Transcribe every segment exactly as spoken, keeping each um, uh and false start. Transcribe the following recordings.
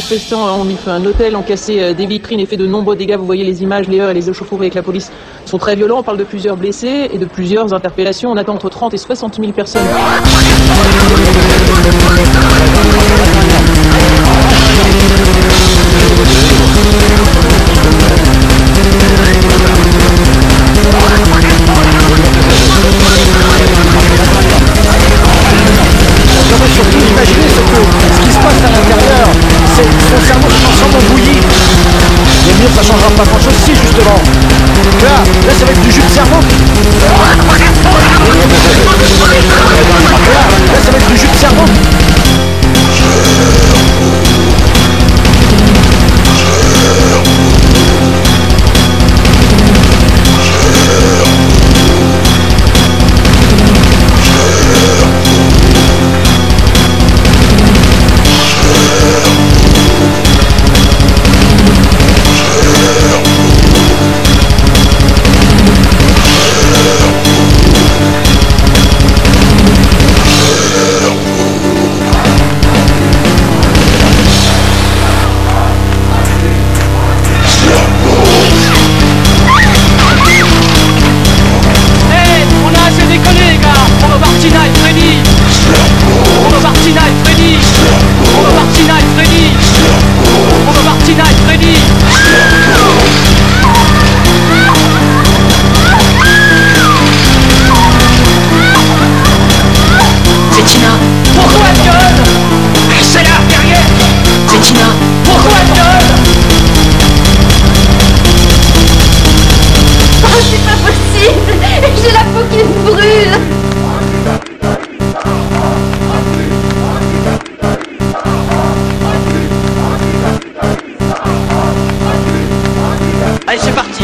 manifestants ont mis feu à un hôtel, ont cassé des vitrines et fait de nombreux dégâts. Vous voyez les images, les heurts et les échauffourées avec la police sont très violents. On parle de plusieurs blessés et de plusieurs interpellations. On attend entre trente et soixante mille personnes. J'aurais surtout imaginé ce, que, ce qui se passe à l'intérieur, c'est son cerveau qui transforme en bouillie. Les murs, ça changera pas grand chose si justement. Là, là ça va être du jus de cerveau. Là, là ça va être du jus de cerveau. Allez, c'est parti.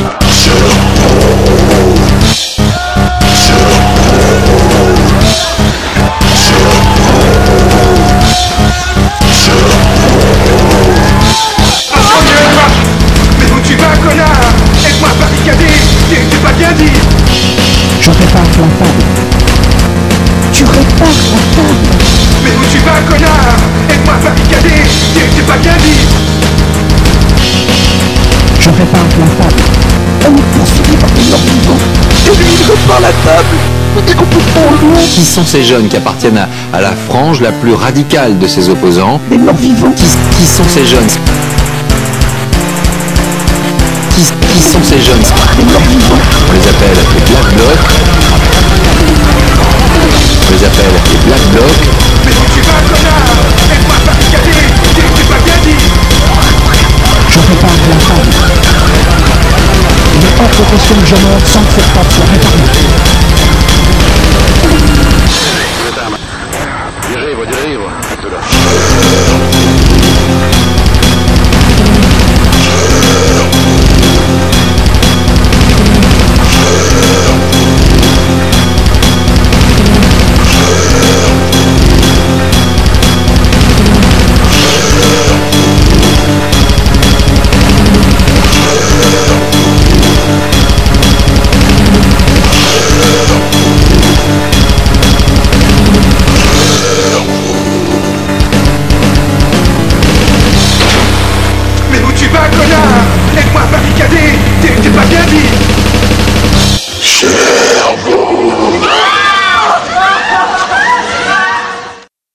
Mais où tu vas, connard? Aide-moi à barricader. T'es pas bien dit. Je répare la table. Tu répares la table. Mais où tu vas, connard? Aide-moi à barricader. T'es pas bien dit. Je répare la table. On est poursuivi par des morts vivants. Et lui, il répare la table. On est complètement loin. Qui sont ces jeunes qui appartiennent à, à la frange la plus radicale de ses opposants? Des morts vivants. Qui, qui sont ces jeunes qui, qui sont ces jeunes Des morts vivants. On les appelle les Black Blocs. On les appelle les Black Blocs. Mais où tu vas, connard? Aide-moi à barricader. T'es pas bien dit. Je répare la table. Il est hors de question que je meure sans que cette table soit réparée. Dirivo, dirivo. Mais où tu vas, connard? Aide-moi à barricader. T'es pas bien dit.